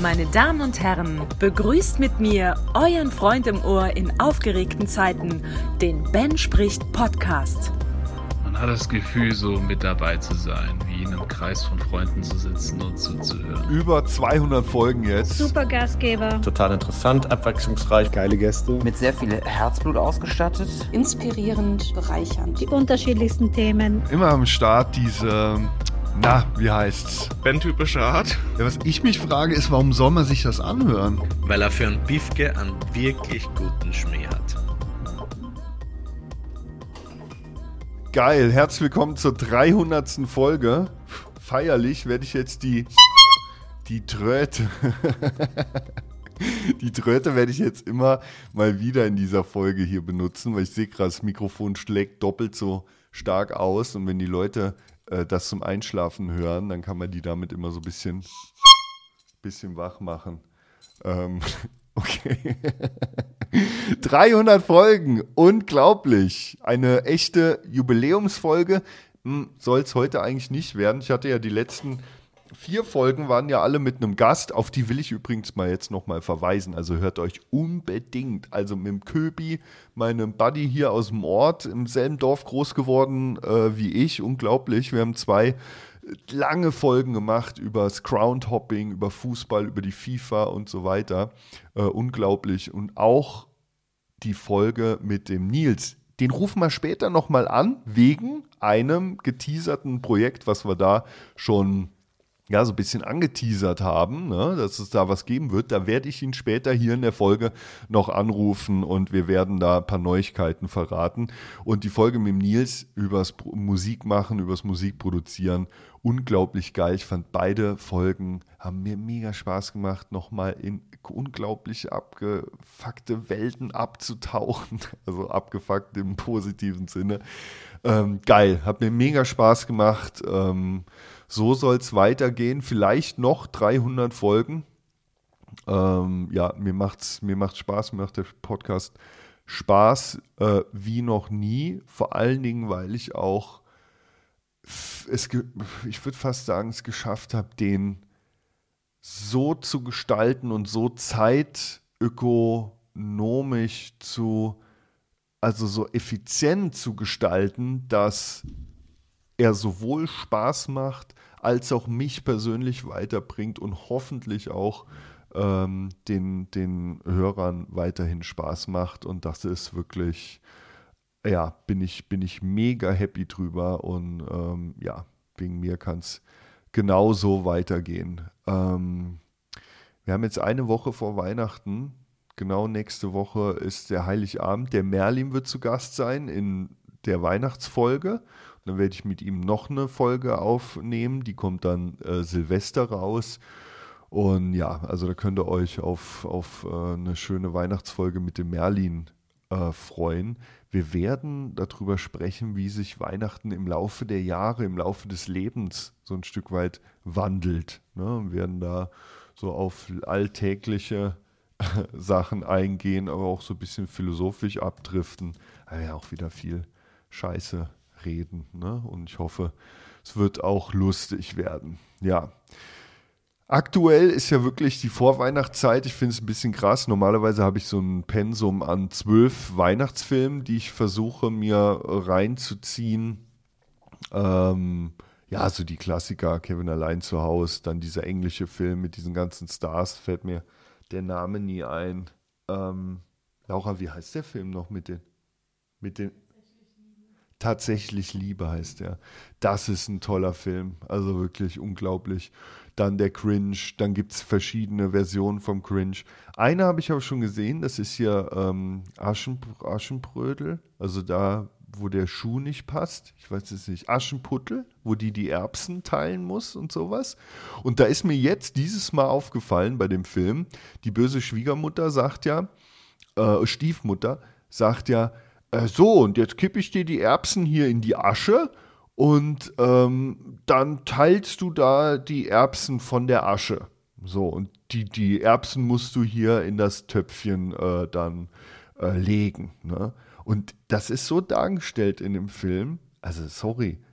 Meine Damen und Herren, begrüßt mit mir euren Freund im Ohr in aufgeregten Zeiten, den Ben spricht Podcast. Man hat das Gefühl, so mit dabei zu sein, wie in einem Kreis von Freunden zu sitzen und zuzuhören. Über 200 Folgen jetzt. Super Gastgeber. Total interessant, abwechslungsreich. Geile Gäste. Mit sehr viel Herzblut ausgestattet. Inspirierend, bereichernd. Die unterschiedlichsten Themen. Immer am Start diese, wie heißt's? Ben-typische Art. Ja, was ich mich frage ist, warum soll man sich das anhören? Weil er für einen Biefke einen wirklich guten Schmäh hat. Geil, herzlich willkommen zur 300. Folge. Feierlich werde ich jetzt die Tröte. Die Tröte werde ich jetzt immer mal wieder in dieser Folge hier benutzen, weil ich sehe gerade, das Mikrofon schlägt doppelt so stark aus. Und wenn die Leute das zum Einschlafen hören, dann kann man die damit immer so ein bisschen wach machen. Okay. 300 Folgen, unglaublich. Eine echte Jubiläumsfolge soll es heute eigentlich nicht werden. Ich hatte ja die letzten 4 Folgen, waren ja alle mit einem Gast. Auf die will ich übrigens mal jetzt nochmal verweisen. Also hört euch unbedingt. Also mit dem Köbi, meinem Buddy hier aus dem Ort, im selben Dorf groß geworden wie ich. Unglaublich. Wir haben 2 lange Folgen gemacht über das Groundhopping, über Fußball, über die FIFA und so weiter. Unglaublich. Und auch die Folge mit dem Nils. Den rufen wir später nochmal an, wegen einem geteaserten Projekt, was wir da schon so ein bisschen angeteasert haben, ne, dass es da was geben wird. Da werde ich ihn später hier in der Folge noch anrufen und wir werden da ein paar Neuigkeiten verraten. Und die Folge mit dem Nils übers Musikmachen, übers Musikproduzieren, unglaublich geil. Ich fand beide Folgen, haben mir mega Spaß gemacht, nochmal in unglaublich abgefuckte Welten abzutauchen. Also abgefuckt im positiven Sinne. Geil, hat mir mega Spaß gemacht. So soll es weitergehen. Vielleicht noch 300 Folgen. Mir macht's Spaß, mir macht der Podcast Spaß wie noch nie. Vor allen Dingen, weil ich auch ich würde fast sagen, es geschafft habe, den so zu gestalten und so zeitökonomisch also so effizient zu gestalten, dass er sowohl Spaß macht, als auch mich persönlich weiterbringt und hoffentlich auch den Hörern weiterhin Spaß macht. Und das ist wirklich, bin ich mega happy drüber und wegen mir kann es genauso weitergehen. Wir haben jetzt eine Woche vor Weihnachten, genau nächste Woche ist der Heiligabend. Der Merlin wird zu Gast sein in der Weihnachtsfolge. Und dann werde ich mit ihm noch eine Folge aufnehmen, die kommt dann Silvester raus. Und also da könnt ihr euch auf eine schöne Weihnachtsfolge mit dem Merlin freuen. Wir werden darüber sprechen, wie sich Weihnachten im Laufe der Jahre, im Laufe des Lebens so ein Stück weit wandelt. Ne? Wir werden da so auf alltägliche Sachen eingehen, aber auch so ein bisschen philosophisch abdriften. Aber auch wieder viel Scheiße reden. Ne? Und ich hoffe, es wird auch lustig werden. Ja. Aktuell ist ja wirklich die Vorweihnachtszeit. Ich finde es ein bisschen krass. Normalerweise habe ich so ein Pensum an 12 Weihnachtsfilmen, die ich versuche mir reinzuziehen. So die Klassiker, Kevin allein zu Hause, dann dieser englische Film mit diesen ganzen Stars, fällt mir der Name nie ein. Laura, wie heißt der Film noch mit den Tatsächlich Liebe heißt der. Das ist ein toller Film, also wirklich unglaublich. Dann der Cringe, dann gibt es verschiedene Versionen vom Cringe. Eine habe ich aber schon gesehen, das ist hier Aschenbrödel, also da, wo der Schuh nicht passt. Ich weiß es nicht. Aschenputtel, wo die Erbsen teilen muss und sowas. Und da ist mir jetzt dieses Mal aufgefallen bei dem Film, die böse Schwiegermutter sagt Stiefmutter sagt so, und jetzt kippe ich dir die Erbsen hier in die Asche und dann teilst du da die Erbsen von der Asche. So, und die Erbsen musst du hier in das Töpfchen dann legen. Ne? Und das ist so dargestellt in dem Film, also sorry,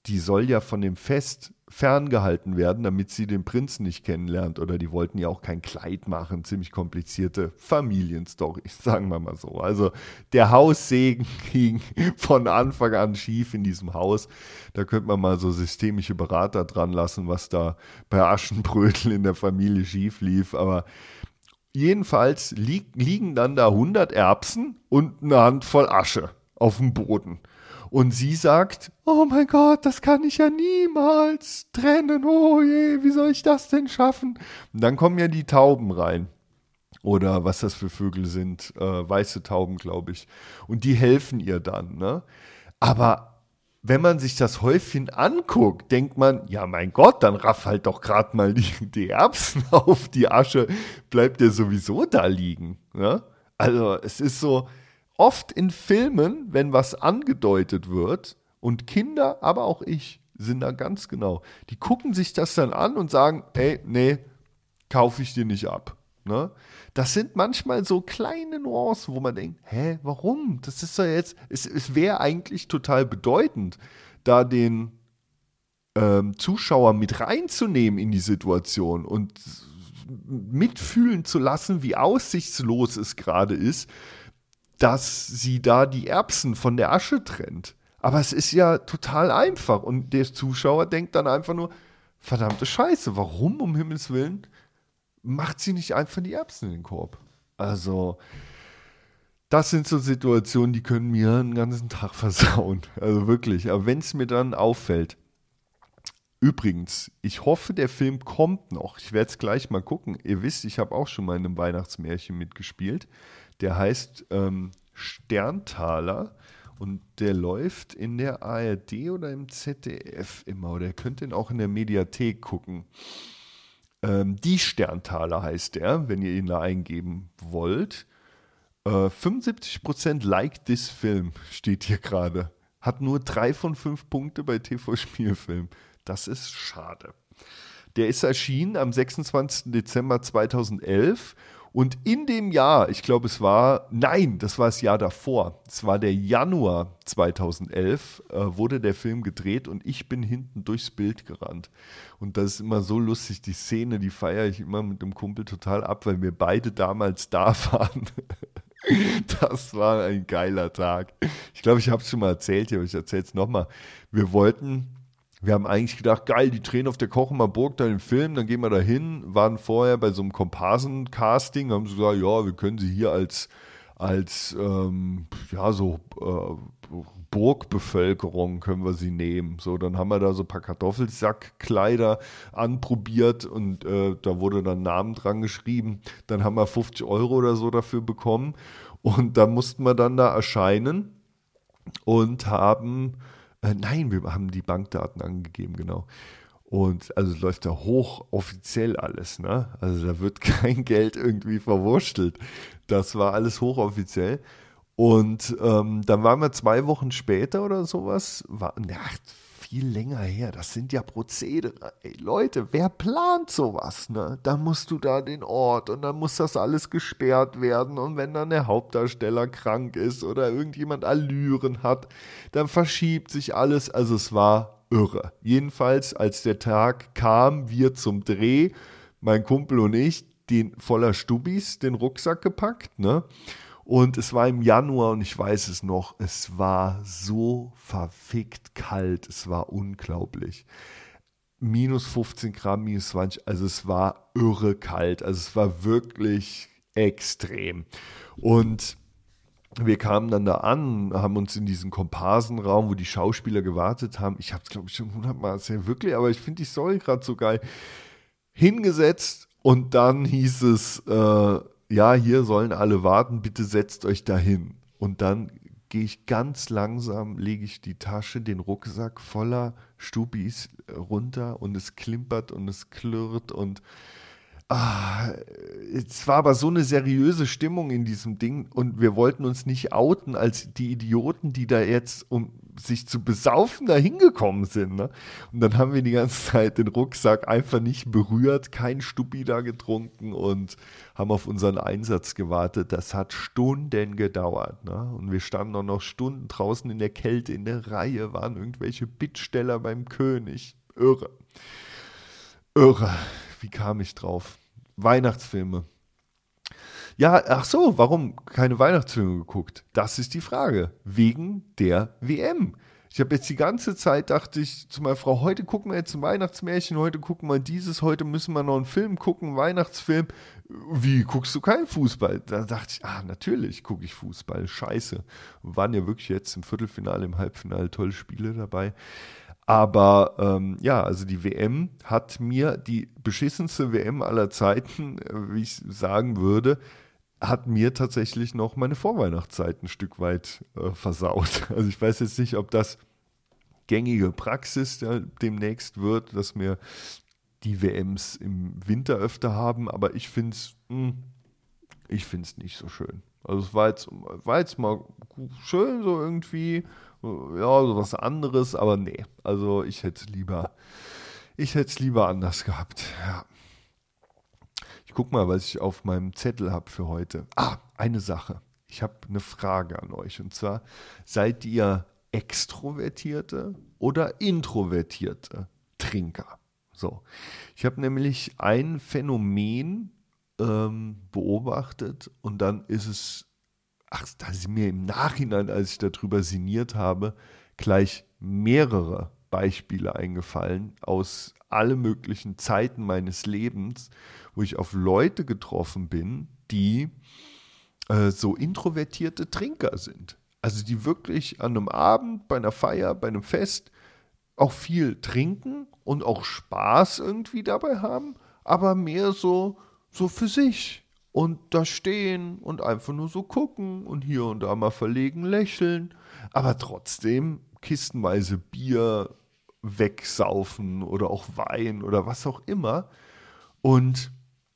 die soll ja von dem Fest ferngehalten werden, damit sie den Prinzen nicht kennenlernt. Oder die wollten ja auch kein Kleid machen. Ziemlich komplizierte Familienstory, sagen wir mal so. Also der Haussegen ging von Anfang an schief in diesem Haus. Da könnte man mal so systemische Berater dran lassen, was da bei Aschenbrödel in der Familie schief lief. Aber jedenfalls liegen dann da 100 Erbsen und eine Handvoll Asche auf dem Boden. Und sie sagt, oh mein Gott, das kann ich ja niemals trennen. Oh je, wie soll ich das denn schaffen? Und dann kommen ja die Tauben rein. Oder was das für Vögel sind. Weiße Tauben, glaube ich. Und die helfen ihr dann. Ne? Aber wenn man sich das Häufchen anguckt, denkt man, ja mein Gott, dann raff halt doch gerade mal die Erbsen auf. Die Asche bleibt ja sowieso da liegen. Ne? Also es ist so... Oft in Filmen, wenn was angedeutet wird, und Kinder, aber auch ich, sind da ganz genau, die gucken sich das dann an und sagen, ey, nee, kaufe ich dir nicht ab. Ne? Das sind manchmal so kleine Nuancen, wo man denkt, hä, warum? Das ist doch jetzt, es wäre eigentlich total bedeutend, da den Zuschauer mit reinzunehmen in die Situation und mitfühlen zu lassen, wie aussichtslos es gerade ist, dass sie da die Erbsen von der Asche trennt. Aber es ist ja total einfach. Und der Zuschauer denkt dann einfach nur, verdammte Scheiße, warum um Himmels Willen macht sie nicht einfach die Erbsen in den Korb? Also, das sind so Situationen, die können mir einen ganzen Tag versauen. Also wirklich. Aber wenn es mir dann auffällt, übrigens, ich hoffe, der Film kommt noch. Ich werde es gleich mal gucken. Ihr wisst, ich habe auch schon mal in einem Weihnachtsmärchen mitgespielt. Der heißt Sterntaler und der läuft in der ARD oder im ZDF immer. Oder ihr könnt ihn auch in der Mediathek gucken. Die Sterntaler heißt der, wenn ihr ihn da eingeben wollt. 75% like this Film steht hier gerade. Hat nur 3 von 5 Punkte bei TV-Spielfilm. Das ist schade. Der ist erschienen am 26. Dezember 2011 und in dem Jahr, ich glaube das war das Jahr davor, es war der Januar 2011, wurde der Film gedreht und ich bin hinten durchs Bild gerannt. Und das ist immer so lustig, die Szene, die feiere ich immer mit dem Kumpel total ab, weil wir beide damals da waren. Das war ein geiler Tag. Ich glaube, ich habe es schon mal erzählt, aber ich erzähle es nochmal. Wir haben eigentlich gedacht, geil, die drehen auf der Kochemer Burg da den Film, dann gehen wir da hin, waren vorher bei so einem Komparsen-Casting, haben sie gesagt, ja, wir können sie hier als Burgbevölkerung können wir sie nehmen. So, dann haben wir da so ein paar Kartoffelsackkleider anprobiert und da wurde dann Namen dran geschrieben. Dann haben wir 50 € oder so dafür bekommen und da mussten wir dann da erscheinen und haben... wir haben die Bankdaten angegeben, genau. Und also läuft da hochoffiziell alles, ne? Also da wird kein Geld irgendwie verwurschtelt. Das war alles hochoffiziell. Und dann waren wir 2 Wochen später oder sowas, viel länger her, das sind ja Prozedere. Ey, Leute, wer plant sowas, ne? Dann musst du da den Ort und dann muss das alles gesperrt werden und wenn dann der Hauptdarsteller krank ist oder irgendjemand Allüren hat, dann verschiebt sich alles, also es war irre. Jedenfalls, als der Tag kam, wir zum Dreh, mein Kumpel und ich, den voller Stubis, den Rucksack gepackt, ne? Und es war im Januar und ich weiß es noch, es war so verfickt kalt, es war unglaublich. Minus 15 Grad, minus 20, also es war irre kalt, also es war wirklich extrem. Und wir kamen dann da an, haben uns in diesen Komparsenraum, wo die Schauspieler gewartet haben, ich habe es glaube ich schon 100-mal erzählt, wirklich, aber ich finde die Story gerade so geil, hingesetzt und dann hieß es, ja, hier sollen alle warten, bitte setzt euch dahin. Und dann gehe ich ganz langsam, lege ich die Tasche, den Rucksack voller Stubis runter und es klimpert und es klirrt und es war aber so eine seriöse Stimmung in diesem Ding und wir wollten uns nicht outen als die Idioten, die da jetzt sich zu besaufen da hingekommen sind. Ne? Und dann haben wir die ganze Zeit den Rucksack einfach nicht berührt, kein Stuppi da getrunken und haben auf unseren Einsatz gewartet. Das hat Stunden gedauert. Ne? Und wir standen auch noch Stunden draußen in der Kälte, in der Reihe, waren irgendwelche Bittsteller beim König. Irre. Wie kam ich drauf? Weihnachtsfilme. Ja, ach so, warum keine Weihnachtsfilme geguckt? Das ist die Frage. Wegen der WM. Ich habe jetzt die ganze Zeit, dachte ich zu meiner Frau, heute gucken wir jetzt ein Weihnachtsmärchen, heute gucken wir dieses, heute müssen wir noch einen Film gucken, einen Weihnachtsfilm. Wie, guckst du keinen Fußball? Da dachte ich, natürlich gucke ich Fußball, scheiße. Wir waren ja wirklich jetzt im Viertelfinale, im Halbfinale tolle Spiele dabei. Aber also die WM hat mir, die beschissenste WM aller Zeiten, wie ich sagen würde, hat mir tatsächlich noch meine Vorweihnachtszeit ein Stück weit versaut. Also ich weiß jetzt nicht, ob das gängige Praxis demnächst wird, dass wir die WMs im Winter öfter haben, aber ich finde es nicht so schön. Also es war jetzt mal schön so irgendwie, ja, so was anderes, aber nee, also ich hätte es lieber anders gehabt, ja. Ich guck mal, was ich auf meinem Zettel habe für heute. Eine Sache. Ich habe eine Frage an euch. Und zwar, seid ihr extrovertierte oder introvertierte Trinker? So. Ich habe nämlich ein Phänomen beobachtet und dann ist es, da ist mir im Nachhinein, als ich darüber sinniert habe, gleich mehrere Beispiele eingefallen aus allen möglichen Zeiten meines Lebens, wo ich auf Leute getroffen bin, die so introvertierte Trinker sind. Also die wirklich an einem Abend, bei einer Feier, bei einem Fest auch viel trinken und auch Spaß irgendwie dabei haben, aber mehr so für sich. Und da stehen und einfach nur so gucken und hier und da mal verlegen lächeln, aber trotzdem kistenweise Bier wegsaufen oder auch Wein oder was auch immer. Und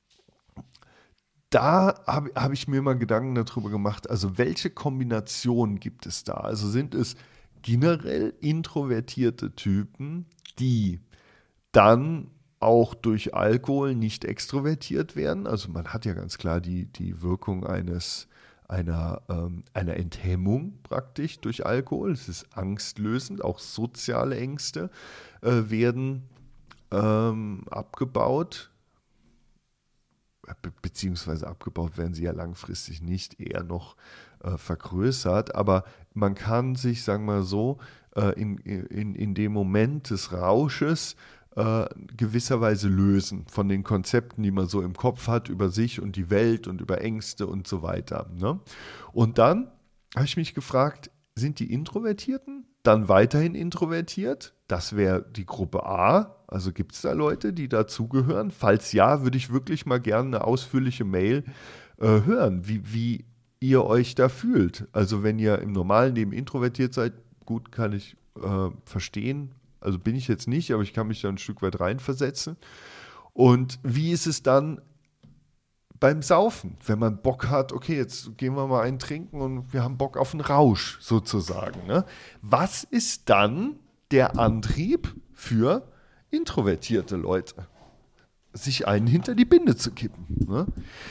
da hab ich mir mal Gedanken darüber gemacht, also welche Kombinationen gibt es da? Also sind es generell introvertierte Typen, die dann auch durch Alkohol nicht extrovertiert werden? Also man hat ja ganz klar die Wirkung einer Enthemmung praktisch durch Alkohol. Es ist angstlösend, auch soziale Ängste werden abgebaut, beziehungsweise abgebaut werden sie ja langfristig nicht, eher noch vergrößert, aber man kann sich, sagen wir mal so, in dem Moment des Rausches gewisserweise lösen von den Konzepten, die man so im Kopf hat über sich und die Welt und über Ängste und so weiter. Ne? Und dann habe ich mich gefragt, sind die Introvertierten dann weiterhin introvertiert? Das wäre die Gruppe A. Also gibt es da Leute, die dazugehören? Falls ja, würde ich wirklich mal gerne eine ausführliche Mail hören, wie ihr euch da fühlt. Also wenn ihr im normalen Leben introvertiert seid, gut, kann ich verstehen. Also bin ich jetzt nicht, aber ich kann mich da ein Stück weit reinversetzen. Und wie ist es dann beim Saufen, wenn man Bock hat, okay, jetzt gehen wir mal einen trinken und wir haben Bock auf einen Rausch sozusagen. Ne? Was ist dann der Antrieb für introvertierte Leute? Sich einen hinter die Binde zu kippen. Ne?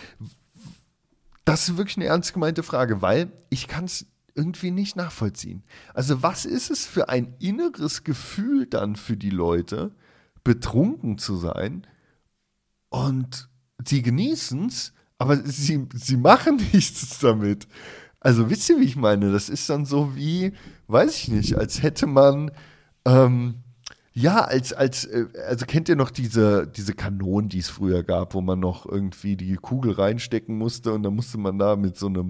Das ist wirklich eine ernst gemeinte Frage, weil ich kann es irgendwie nicht nachvollziehen. Also was ist es für ein inneres Gefühl dann für die Leute, betrunken zu sein und sie genießen es, aber sie machen nichts damit. Also wisst ihr, wie ich meine? Das ist dann so wie, weiß ich nicht, als hätte man, also kennt ihr noch diese Kanonen, die es früher gab, wo man noch irgendwie die Kugel reinstecken musste und dann musste man da mit so einem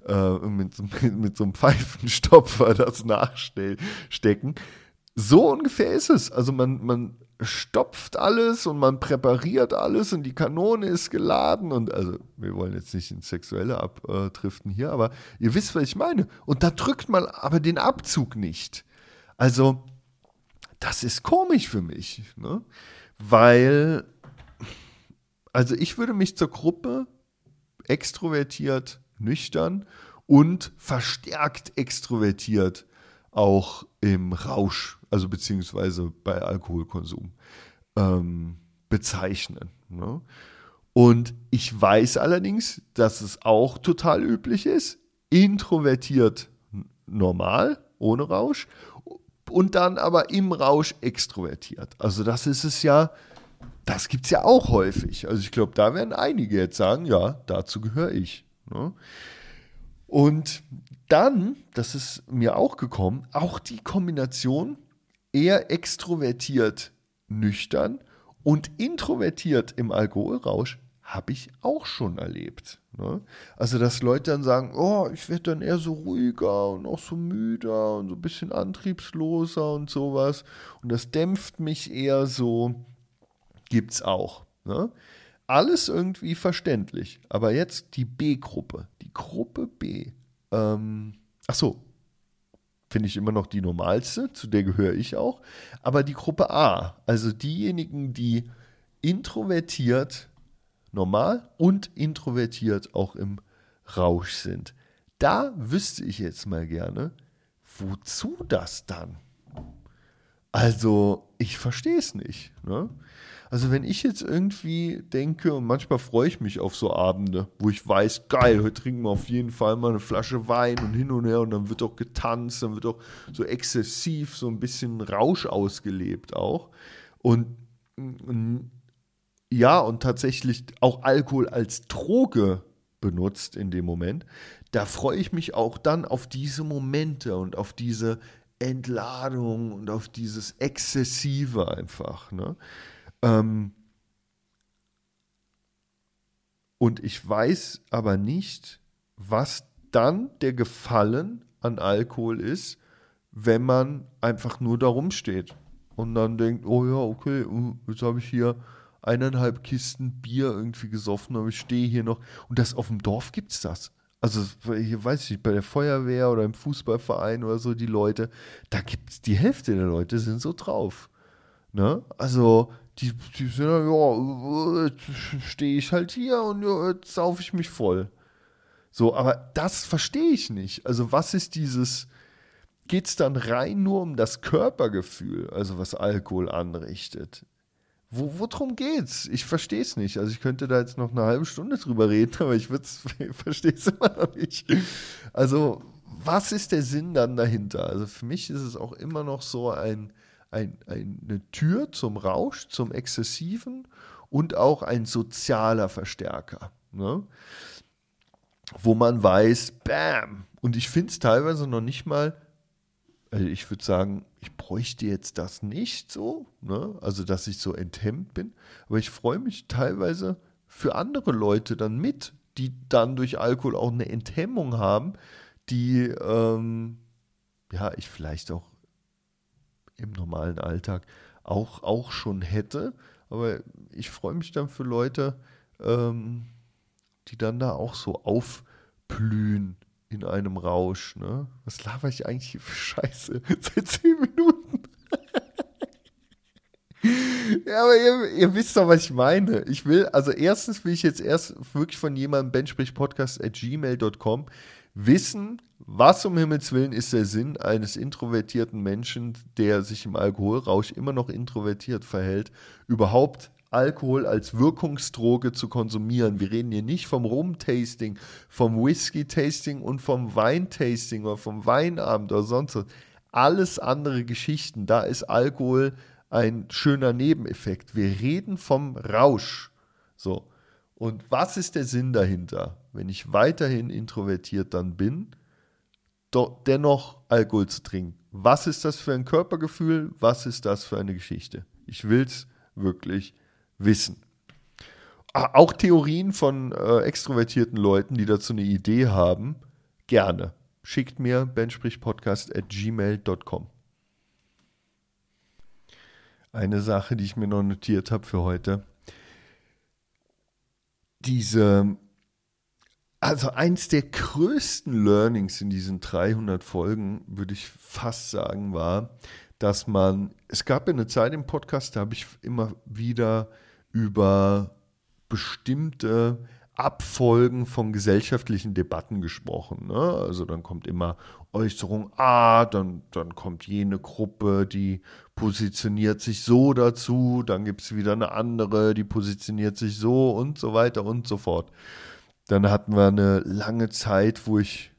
Pfeifenstopfer das nachstecken. So ungefähr ist es. Also man stopft alles und man präpariert alles und die Kanone ist geladen und also wir wollen jetzt nicht ins Sexuelle abdriften hier, aber ihr wisst, was ich meine. Und da drückt man aber den Abzug nicht. Also das ist komisch für mich, ne? Weil, also ich würde mich zur Gruppe extrovertiert, nüchtern und verstärkt extrovertiert auch im Rausch, also beziehungsweise bei Alkoholkonsum bezeichnen. Ne? Und ich weiß allerdings, dass es auch total üblich ist, introvertiert normal, ohne Rausch, und dann aber im Rausch extrovertiert. Also das ist es ja, das gibt es ja auch häufig. Also ich glaube, da werden einige jetzt sagen, ja, dazu gehöre ich. Ne? Und dann, das ist mir auch gekommen, auch die Kombination eher extrovertiert nüchtern und introvertiert im Alkoholrausch habe ich auch schon erlebt. Ne? Also, dass Leute dann sagen, oh, ich werde dann eher so ruhiger und auch so müder und so ein bisschen antriebsloser und sowas. Und das dämpft mich eher so, gibt's auch. Ne? Alles irgendwie verständlich. Aber jetzt die B-Gruppe, die Gruppe B. Finde ich immer noch die normalste, zu der gehöre ich auch. Aber die Gruppe A, also diejenigen, die introvertiert normal und introvertiert auch im Rausch sind. Da wüsste ich jetzt mal gerne, wozu das dann? Also, ich verstehe es nicht. Ne? Also, wenn ich jetzt irgendwie denke, und manchmal freue ich mich auf so Abende, wo ich weiß, geil, heute trinken wir auf jeden Fall mal eine Flasche Wein und hin und her und dann wird auch getanzt, dann wird auch so exzessiv so ein bisschen Rausch ausgelebt auch. Und tatsächlich auch Alkohol als Droge benutzt in dem Moment. Da freue ich mich auch dann auf diese Momente und auf diese Entladung und auf dieses Exzessive einfach. Ne? Und ich weiß aber nicht, was dann der Gefallen an Alkohol ist, wenn man einfach nur da rumsteht und dann denkt, oh ja, okay, jetzt habe ich hier 1,5 Kisten Bier irgendwie gesoffen, aber ich stehe hier noch. Und das auf dem Dorf gibt es das. Also, hier weiß ich nicht, bei der Feuerwehr oder im Fußballverein oder so, die Leute, da gibt es die Hälfte der Leute sind so drauf. Ne? Also, die sind ja, jetzt stehe ich halt hier und ja, jetzt saufe ich mich voll. So, aber das verstehe ich nicht. Also, was ist dieses, geht es dann rein nur um das Körpergefühl, also was Alkohol anrichtet? Worum geht's? Ich verstehe es nicht. Also ich könnte da jetzt noch eine halbe Stunde drüber reden, aber ich verstehe es immer noch nicht. Also was ist der Sinn dann dahinter? Also für mich ist es auch immer noch so eine Tür zum Rausch, zum Exzessiven und auch ein sozialer Verstärker. Ne? Wo man weiß, bam! Und ich finde es teilweise noch nicht mal, also ich würde sagen, ich bräuchte jetzt das nicht so, ne? Also dass ich so enthemmt bin, aber ich freue mich teilweise für andere Leute dann mit, die dann durch Alkohol auch eine Enthemmung haben, die ich vielleicht auch im normalen Alltag auch schon hätte, aber ich freue mich dann für Leute, die dann da auch so aufblühen in einem Rausch, ne? Was laber ich eigentlich hier für Scheiße? Seit 10 Minuten. Ja, aber ihr wisst doch, was ich meine. Erstens will ich jetzt erst wirklich von jemandem, bensprichtpodcast@gmail.com, wissen, was um Himmels Willen ist der Sinn eines introvertierten Menschen, der sich im Alkoholrausch immer noch introvertiert verhält, überhaupt Alkohol als Wirkungsdroge zu konsumieren. Wir reden hier nicht vom Rum-Tasting, vom Whisky-Tasting und vom Wein-Tasting oder vom Weinabend oder sonst was. Alles andere Geschichten. Da ist Alkohol ein schöner Nebeneffekt. Wir reden vom Rausch. So. Und was ist der Sinn dahinter, wenn ich weiterhin introvertiert dann bin, dennoch Alkohol zu trinken? Was ist das für ein Körpergefühl? Was ist das für eine Geschichte? Ich will es wirklich wissen. Auch Theorien von extrovertierten Leuten, die dazu eine Idee haben, gerne. Schickt mir bensprichtpodcast@gmail.com. Eine Sache, die ich mir noch notiert habe für heute. Eins der größten Learnings in diesen 300 Folgen, würde ich fast sagen, war, dass es gab ja eine Zeit im Podcast, da habe ich immer wieder über bestimmte Abfolgen von gesellschaftlichen Debatten gesprochen. Ne? Also dann kommt immer Äußerung A, dann kommt jene Gruppe, die positioniert sich so dazu, dann gibt es wieder eine andere, die positioniert sich so und so weiter und so fort. Dann hatten wir eine lange Zeit, wo ich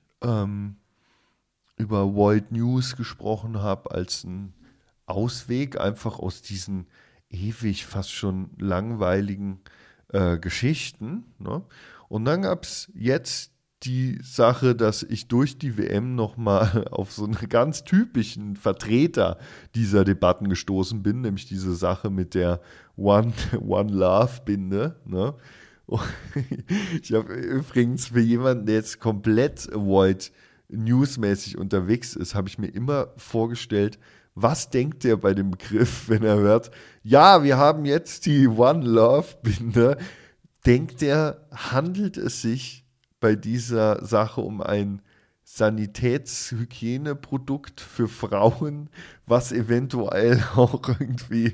über World News gesprochen habe als ein Ausweg, einfach aus diesen ewig fast schon langweiligen Geschichten. Ne? Und dann gab es jetzt die Sache, dass ich durch die WM nochmal auf so einen ganz typischen Vertreter dieser Debatten gestoßen bin, nämlich diese Sache mit der One Love Binde. Ne? Ich habe übrigens für jemanden, der jetzt komplett World News-mäßig unterwegs ist, habe ich mir immer vorgestellt, was denkt der bei dem Begriff, wenn er hört, ja, wir haben jetzt die One Love Binde. Denkt er, handelt es sich bei dieser Sache um ein Sanitätshygieneprodukt für Frauen, was eventuell auch irgendwie,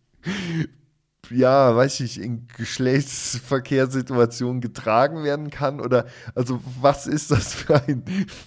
ja, weiß ich, in Geschlechtsverkehrssituationen getragen werden kann? Oder, also, was ist das für ein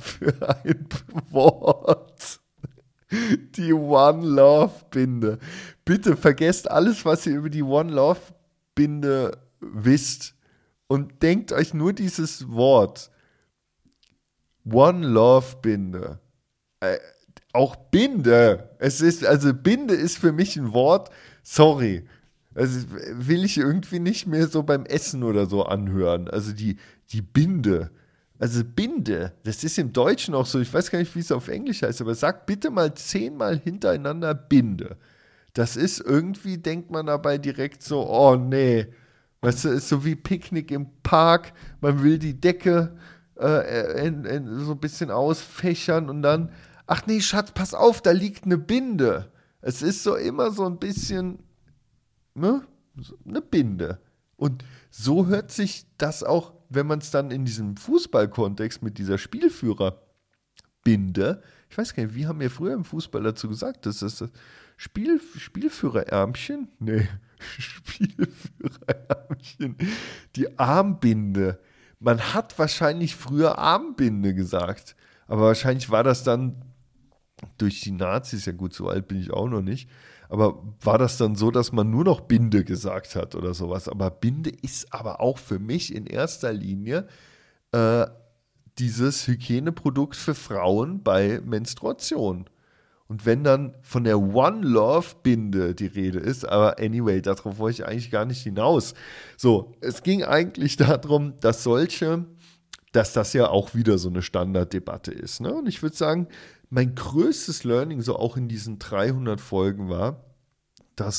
Wort? Die One Love Binde. Bitte vergesst alles, was ihr über die One Love Binde wisst und denkt euch nur dieses Wort. One Love Binde. Auch Binde. Binde ist für mich ein Wort, sorry. Also will ich irgendwie nicht mehr so beim Essen oder so anhören. Also die Binde. Also Binde, das ist im Deutschen auch so, ich weiß gar nicht, wie es auf Englisch heißt, aber sagt bitte mal 10-mal hintereinander Binde. Das ist irgendwie, denkt man dabei direkt so, oh nee, weißt du, ist so wie Picknick im Park, man will die Decke so ein bisschen ausfächern und dann, ach nee, Schatz, pass auf, da liegt eine Binde. Es ist so immer so ein bisschen, ne, eine Binde. Und so hört sich das auch, wenn man es dann in diesem Fußballkontext mit dieser Spielführerbinde, ich weiß gar nicht, wie haben wir früher im Fußball dazu gesagt, das ist das Spielführerärmchen? Nee, Spielführerärmchen. Die Armbinde. Man hat wahrscheinlich früher Armbinde gesagt, aber wahrscheinlich war das dann durch die Nazis, ja gut, so alt bin ich auch noch nicht, aber war das dann so, dass man nur noch Binde gesagt hat oder sowas? Aber Binde ist aber auch für mich in erster Linie dieses Hygieneprodukt für Frauen bei Menstruation. Und wenn dann von der One Love Binde die Rede ist, aber anyway, darauf wollte ich eigentlich gar nicht hinaus. So, es ging eigentlich darum, dass das ja auch wieder so eine Standarddebatte ist. Ne? Und ich würde sagen, mein größtes Learning so auch in diesen 300 Folgen war, dass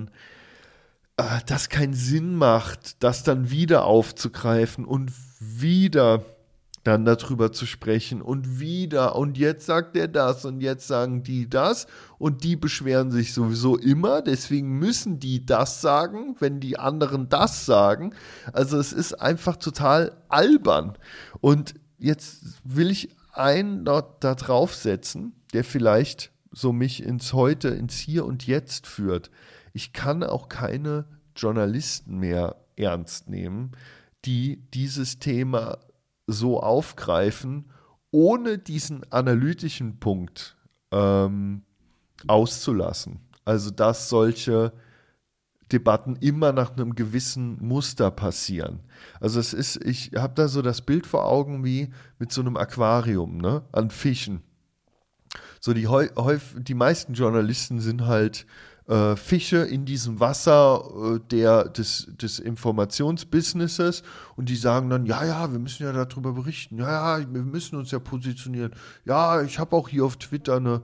das keinen Sinn macht, das dann wieder aufzugreifen und wieder dann darüber zu sprechen und wieder und jetzt sagt er das und jetzt sagen die das und die beschweren sich sowieso immer, deswegen müssen die das sagen, wenn die anderen das sagen. Also es ist einfach total albern. Und jetzt will ich einen da drauf setzen, der vielleicht so mich ins Heute, ins Hier und Jetzt führt. Ich kann auch keine Journalisten mehr ernst nehmen, die dieses Thema so aufgreifen, ohne diesen analytischen Punkt auszulassen. Also dass solche Debatten immer nach einem gewissen Muster passieren. Also ich habe da so das Bild vor Augen wie mit so einem Aquarium, ne, an Fischen. So die meisten Journalisten sind halt Fische in diesem Wasser des Informationsbusinesses und die sagen dann, ja, wir müssen ja darüber berichten, ja, wir müssen uns ja positionieren. Ja, ich habe auch hier auf Twitter eine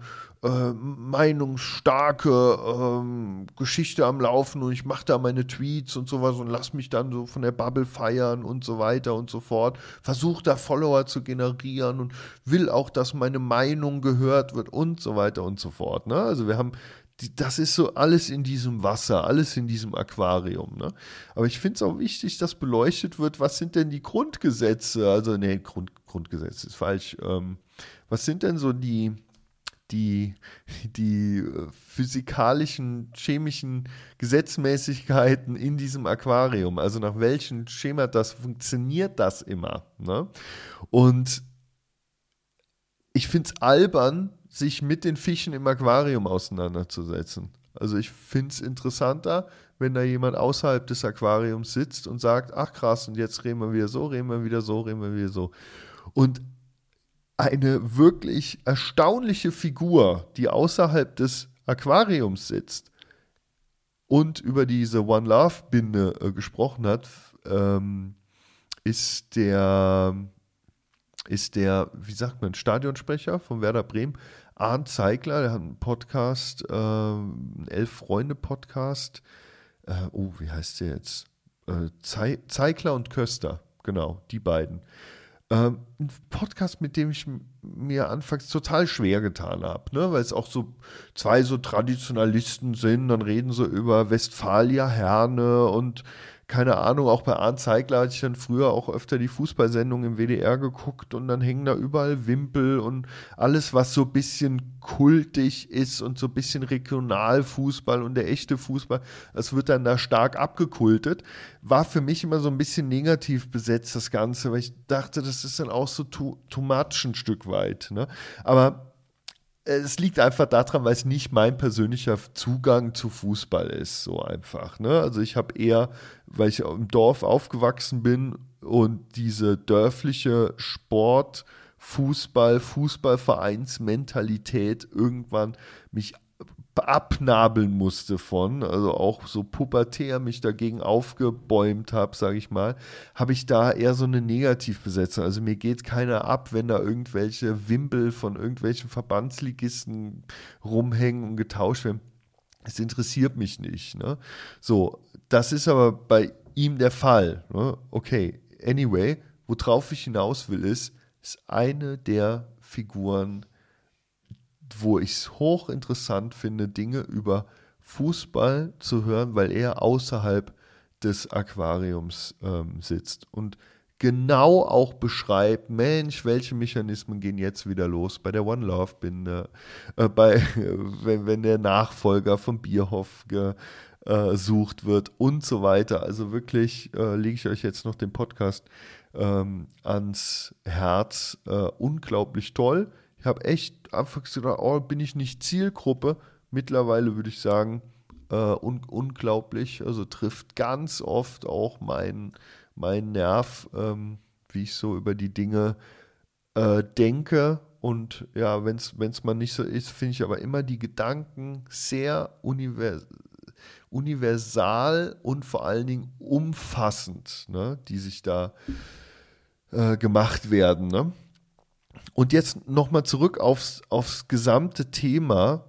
meinungsstarke Geschichte am Laufen und ich mache da meine Tweets und sowas und lass mich dann so von der Bubble feiern und so weiter und so fort. Versuche da Follower zu generieren und will auch, dass meine Meinung gehört wird und so weiter und so fort. Ne? Also das ist so alles in diesem Wasser, alles in diesem Aquarium. Ne? Aber ich finde es auch wichtig, dass beleuchtet wird, was sind denn die Grundgesetze? Also, nee, Grundgesetze ist falsch. Was sind denn so die die physikalischen, chemischen Gesetzmäßigkeiten in diesem Aquarium, also nach welchen Schemata funktioniert das immer. Ne? Und ich finde es albern, sich mit den Fischen im Aquarium auseinanderzusetzen. Also ich finde es interessanter, wenn da jemand außerhalb des Aquariums sitzt und sagt, ach krass, und jetzt reden wir wieder so, reden wir wieder so, reden wir wieder so. Und eine wirklich erstaunliche Figur, die außerhalb des Aquariums sitzt und über diese One Love Binde gesprochen hat, ist der, wie sagt man, Stadionsprecher von Werder Bremen, Arndt Zeigler, der hat einen Podcast, einen 11-Freunde-Podcast. Wie heißt der jetzt? Zeigler und Köster, genau, die beiden. Ein Podcast, mit dem ich mir anfangs total schwer getan habe, ne? Weil es auch so zwei so Traditionalisten sind, dann reden sie über Westfalia Herne und keine Ahnung, auch bei Arndt Zeigler hatte ich dann früher auch öfter die Fußballsendung im WDR geguckt und dann hängen da überall Wimpel und alles, was so ein bisschen kultig ist und so ein bisschen Regionalfußball und der echte Fußball, das wird dann da stark abgekultet. War für mich immer so ein bisschen negativ besetzt, das Ganze, weil ich dachte, das ist dann auch so too much ein Stück weit. Ne? Aber es liegt einfach daran, weil es nicht mein persönlicher Zugang zu Fußball ist, so einfach. Ne? Also ich habe eher, weil ich im Dorf aufgewachsen bin und diese dörfliche Fußballvereinsmentalität irgendwann mich abnabeln musste von, also auch so pubertär mich dagegen aufgebäumt habe, sage ich mal, habe ich da eher so eine Negativbesetzung. Also mir geht keiner ab, wenn da irgendwelche Wimpel von irgendwelchen Verbandsligisten rumhängen und getauscht werden. Es interessiert mich nicht. Ne? So, das ist aber bei ihm der Fall. Ne? Okay, anyway, worauf ich hinaus will, ist eine der Figuren, wo ich es hochinteressant finde, Dinge über Fußball zu hören, weil er außerhalb des Aquariums sitzt und genau auch beschreibt, Mensch, welche Mechanismen gehen jetzt wieder los bei der One Love Binde, wenn der Nachfolger von Bierhoff gesucht wird und so weiter. Also wirklich lege ich euch jetzt noch den Podcast ans Herz. Unglaublich toll. Ich habe echt anfangs gedacht, bin ich nicht Zielgruppe? Mittlerweile würde ich sagen, unglaublich. Also trifft ganz oft auch meinen Nerv, wie ich so über die Dinge denke. Und ja, wenn es mal nicht so ist, finde ich aber immer die Gedanken sehr universal und vor allen Dingen umfassend, ne, die sich da gemacht werden, ne? Und jetzt nochmal zurück aufs gesamte Thema.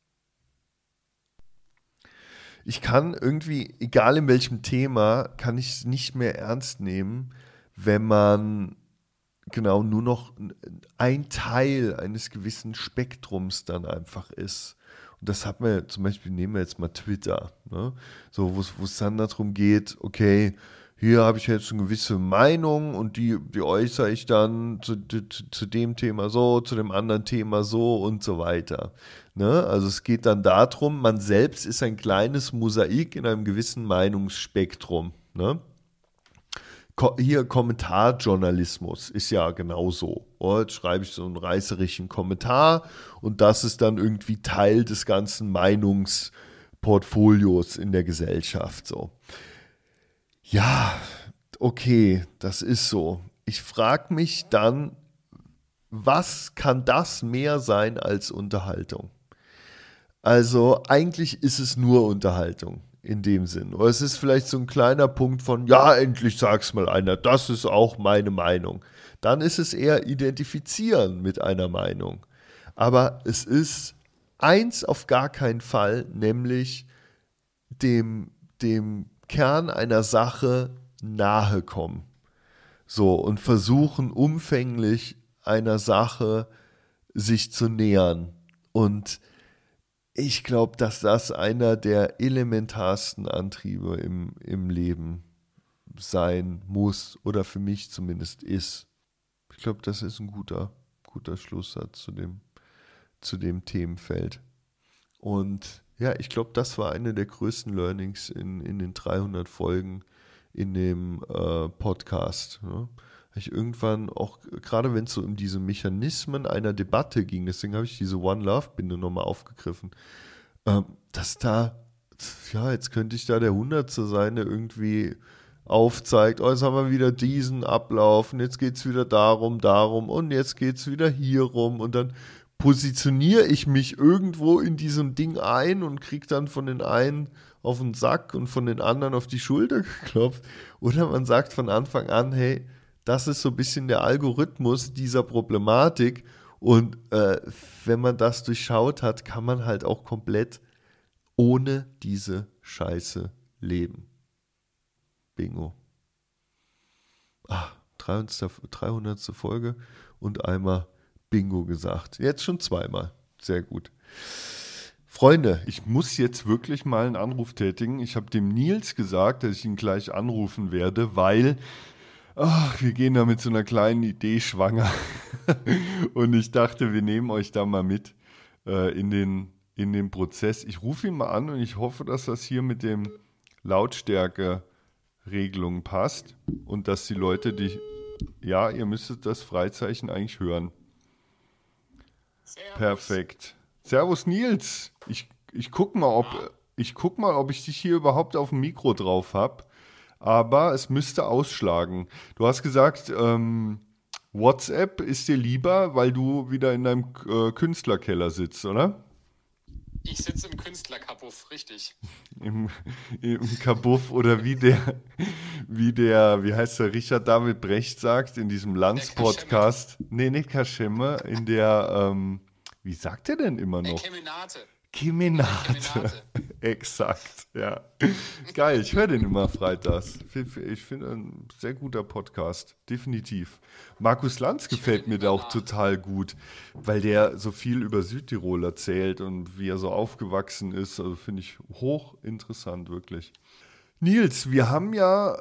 Ich kann irgendwie, egal in welchem Thema, kann ich es nicht mehr ernst nehmen, wenn man genau nur noch ein Teil eines gewissen Spektrums dann einfach ist. Und das hat man zum Beispiel, nehmen wir jetzt mal Twitter, ne? So, wo es dann darum geht, okay, hier habe ich jetzt eine gewisse Meinung und die äußere ich dann zu dem Thema so, zu dem anderen Thema so und so weiter. Ne? Also es geht dann darum, man selbst ist ein kleines Mosaik in einem gewissen Meinungsspektrum. Ne? Hier Kommentarjournalismus ist ja genauso. Jetzt schreibe ich so einen reißerischen Kommentar und das ist dann irgendwie Teil des ganzen Meinungsportfolios in der Gesellschaft. So. Ja, okay, das ist so. Ich frage mich dann, was kann das mehr sein als Unterhaltung? Also eigentlich ist es nur Unterhaltung in dem Sinn. Oder es ist vielleicht so ein kleiner Punkt von, ja, endlich sag's mal einer, das ist auch meine Meinung. Dann ist es eher Identifizieren mit einer Meinung. Aber es ist eins auf gar keinen Fall, nämlich dem Kern einer Sache nahe kommen. So, und versuchen umfänglich einer Sache sich zu nähern. Und ich glaube, dass das einer der elementarsten Antriebe im Leben sein muss oder für mich zumindest ist. Ich glaube, das ist ein guter Schlusssatz zu dem zu dem Themenfeld. Und ja, ich glaube, das war eine der größten Learnings in den 300 Folgen in dem Podcast. Ne? Ich irgendwann auch, gerade wenn es so um diese Mechanismen einer Debatte ging, deswegen habe ich diese One Love-Binde nochmal aufgegriffen, dass da, ja, jetzt könnte ich da der Hundertste sein, der irgendwie aufzeigt, oh, jetzt haben wir wieder diesen Ablauf und jetzt geht es wieder darum und jetzt geht es wieder hier rum und dann positioniere ich mich irgendwo in diesem Ding ein und kriege dann von den einen auf den Sack und von den anderen auf die Schulter geklopft. Oder man sagt von Anfang an, hey, das ist so ein bisschen der Algorithmus dieser Problematik und wenn man das durchschaut hat, kann man halt auch komplett ohne diese Scheiße leben. Bingo. 300. Folge und einmal Bingo gesagt. Jetzt schon zweimal. Sehr gut. Freunde, ich muss jetzt wirklich mal einen Anruf tätigen. Ich habe dem Nils gesagt, dass ich ihn gleich anrufen werde, weil wir gehen da mit so einer kleinen Idee schwanger. Und ich dachte, wir nehmen euch da mal mit in den Prozess. Ich rufe ihn mal an und ich hoffe, dass das hier mit dem Lautstärke-Regelung passt und dass die Leute ihr müsstet das Freizeichen eigentlich hören. Servus. Perfekt. Servus Nils. Ich guck mal, ob ich dich hier überhaupt auf dem Mikro drauf habe. Aber es müsste ausschlagen. Du hast gesagt, WhatsApp ist dir lieber, weil du wieder in deinem Künstlerkeller sitzt, oder? Ich sitze im Künstlerkabuff, richtig. Im Kabuff oder wie heißt der, Richard David Brecht sagt in diesem Lanz-Podcast. Nee, nicht Kaschemme, in der, wie sagt er denn immer noch? Kemenate. Exakt, ja. Geil, ich höre den immer freitags. Ich finde ein sehr guter Podcast, definitiv. Markus Lanz gefällt mir da auch total gut, weil der so viel über Südtirol erzählt und wie er so aufgewachsen ist. Also finde ich hochinteressant, wirklich. Nils, wir haben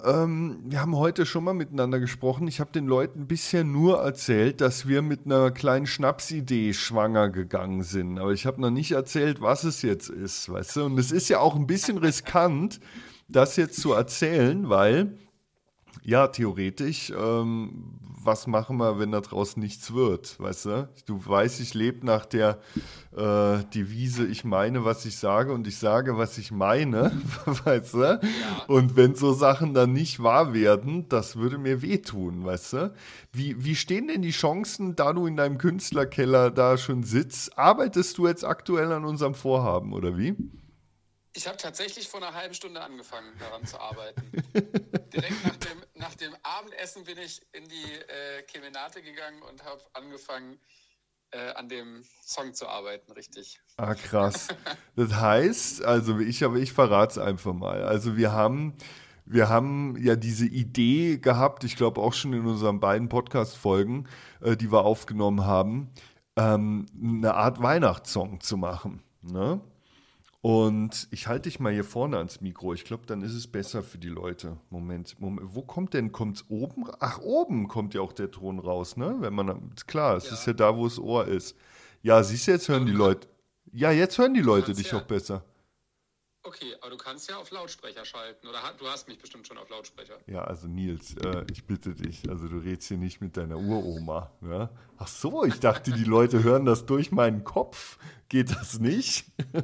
heute schon mal miteinander gesprochen. Ich habe den Leuten bisher nur erzählt, dass wir mit einer kleinen Schnapsidee schwanger gegangen sind. Aber ich habe noch nicht erzählt, was es jetzt ist, weißt du? Und es ist ja auch ein bisschen riskant, das jetzt zu erzählen, weil, ja, theoretisch, was machen wir, wenn da draußen nichts wird, weißt du? Du weißt, ich lebe nach der Devise, ich meine, was ich sage und ich sage, was ich meine, weißt du? Ja. Und wenn so Sachen dann nicht wahr werden, das würde mir wehtun, weißt du? Wie stehen denn die Chancen, da du in deinem Künstlerkeller da schon sitzt? Arbeitest du jetzt aktuell an unserem Vorhaben, oder wie? Ich habe tatsächlich vor einer halben Stunde angefangen, daran zu arbeiten. Direkt nach dem Abendessen bin ich in die Kemenate gegangen und habe angefangen, an dem Song zu arbeiten, richtig. Ah, krass. Das heißt, also ich verrate es einfach mal. Also wir haben ja diese Idee gehabt, ich glaube auch schon in unseren beiden Podcast-Folgen, die wir aufgenommen haben, eine Art Weihnachtssong zu machen, ne? Und ich halte dich mal hier vorne ans Mikro. Ich glaube, dann ist es besser für die Leute. Moment. Wo kommt's oben? Ach, oben kommt ja auch der Ton raus, ne? Klar, es ist ja da, wo das Ohr ist. Ja, siehst du, jetzt hören die Leute. Ja, jetzt hören die Leute dich auch besser. Okay, aber du kannst ja auf Lautsprecher schalten. Oder du hast mich bestimmt schon auf Lautsprecher. Ja, also Nils, ich bitte dich. Also du redest hier nicht mit deiner Uroma. Ne? Ach so, ich dachte, die Leute hören das durch meinen Kopf. Geht das nicht?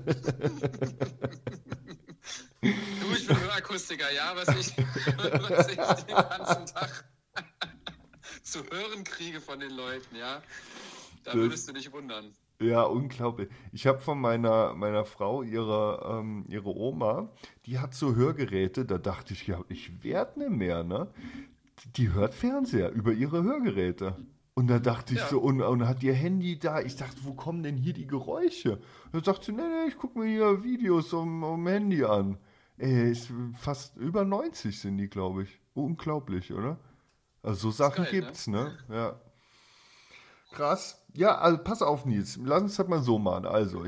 Ich bin Hörakustiker, ja, was ich den ganzen Tag zu hören kriege von den Leuten, ja. Da würdest du dich wundern. Ja, unglaublich. Ich habe von meiner Frau, ihre Oma, die hat so Hörgeräte, da dachte ich, ja, ich werde nicht mehr, ne? Die hört Fernseher über ihre Hörgeräte. Und da dachte ich so, und hat ihr Handy da, ich dachte, wo kommen denn hier die Geräusche? Und da sagte sie, nee, ich gucke mir hier Videos um Handy an. Ist fast über 90 sind die, glaube ich. Unglaublich, oder? Also so Sachen geil, gibt's, ne? Ja. Krass. Ja, also pass auf, Nils. Lass uns das mal so machen. Also,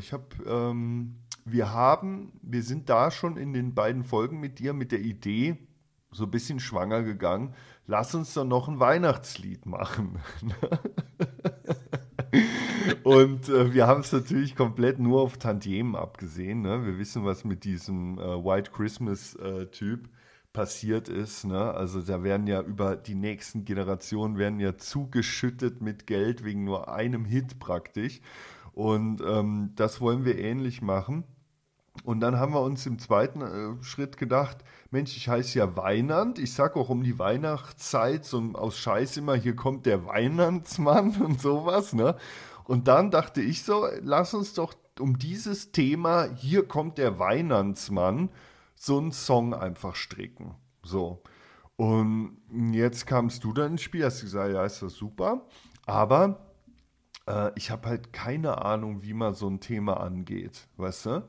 wir sind da schon in den beiden Folgen mit dir mit der Idee so ein bisschen schwanger gegangen. Lass uns doch noch ein Weihnachtslied machen. Und wir haben es natürlich komplett nur auf Tantiemen abgesehen. Ne? Wir wissen, was mit diesem White Christmas-Typ passiert ist. Ne? Also da werden ja über die nächsten Generationen werden ja zugeschüttet mit Geld wegen nur einem Hit praktisch. Und das wollen wir ähnlich machen. Und dann haben wir uns im zweiten Schritt gedacht, Mensch, ich heiße ja Weinand. Ich sage auch um die Weihnachtszeit so aus Scheiß immer, hier kommt der Weihnachtsmann und sowas. Ne? Und dann dachte ich so, lass uns doch um dieses Thema, hier kommt der Weihnachtsmann, so einen Song einfach stricken. So. Und jetzt kamst du dann ins Spiel, hast gesagt, ja, ist das super. Aber ich habe halt keine Ahnung, wie man so ein Thema angeht. Weißt du?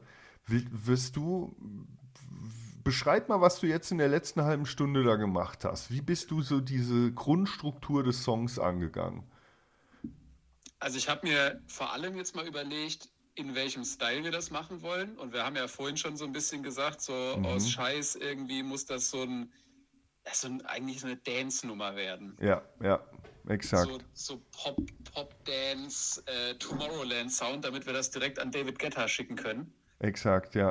Beschreib mal, was du jetzt in der letzten halben Stunde da gemacht hast. Wie bist du so diese Grundstruktur des Songs angegangen? Also ich habe mir vor allem jetzt mal überlegt, in welchem Style wir das machen wollen. Und wir haben ja vorhin schon so ein bisschen gesagt, so aus Scheiß irgendwie muss das eigentlich so eine Dance-Nummer werden. Ja, exakt. So Pop-Dance, Tomorrowland-Sound, damit wir das direkt an David Guetta schicken können. Exakt, ja.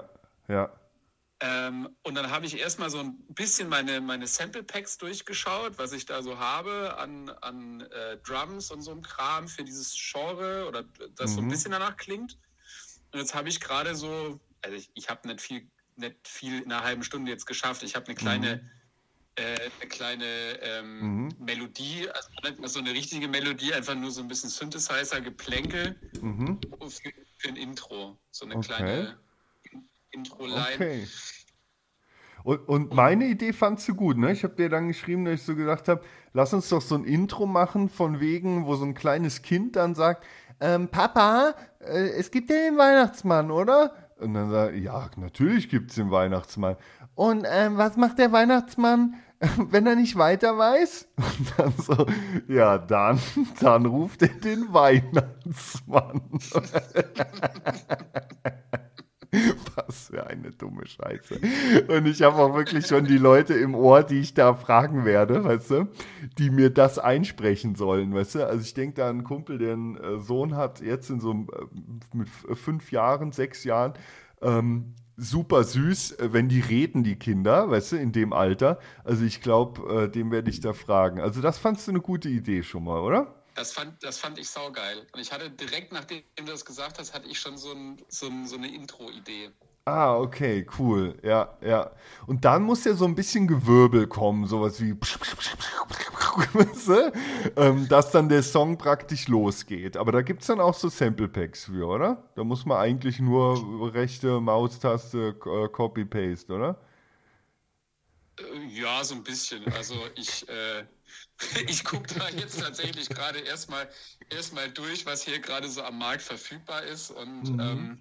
Und dann habe ich erstmal so ein bisschen meine Sample-Packs durchgeschaut, was ich da so habe an Drums und so einem Kram für dieses Genre oder das so ein bisschen danach klingt. Und jetzt habe ich gerade so, also ich habe nicht viel in einer halben Stunde jetzt geschafft. Ich habe eine kleine Melodie, also so eine richtige Melodie, einfach nur so ein bisschen Synthesizer, Geplänkel für ein Intro. So eine kleine Intro-Line. Okay. Und meine Idee fandst du gut, ne? Ich habe dir dann geschrieben, dass ich so gedacht habe, lass uns doch so ein Intro machen, von wegen, wo so ein kleines Kind dann sagt, Papa, es gibt ja den Weihnachtsmann, oder? Und dann sagt ja, natürlich gibt es den Weihnachtsmann. Und was macht der Weihnachtsmann, wenn er nicht weiter weiß? Und dann so, ja, dann ruft er den Weihnachtsmann. Was für eine dumme Scheiße. Und ich habe auch wirklich schon die Leute im Ohr, die ich da fragen werde, weißt du, die mir das einsprechen sollen, weißt du. Also ich denke da an einen Kumpel, der einen Sohn hat, jetzt in so mit 5 Jahren, 6 Jahren, super süß, wenn die reden, die Kinder, weißt du, in dem Alter. Also ich glaube, dem werde ich da fragen. Also das fandst du eine gute Idee schon mal, oder? Das fand ich saugeil. Und ich hatte direkt, nachdem du das gesagt hast, hatte ich schon so eine Intro-Idee. Ah, okay, cool. Ja. Und dann muss ja so ein bisschen Gewirbel kommen, sowas wie weißt du? Dass dann der Song praktisch losgeht. Aber da gibt es dann auch so Sample-Packs für, oder? Da muss man eigentlich nur rechte Maustaste Copy-Paste, oder? Ja, so ein bisschen. Also ich gucke da jetzt tatsächlich gerade erstmal durch, was hier gerade so am Markt verfügbar ist. Und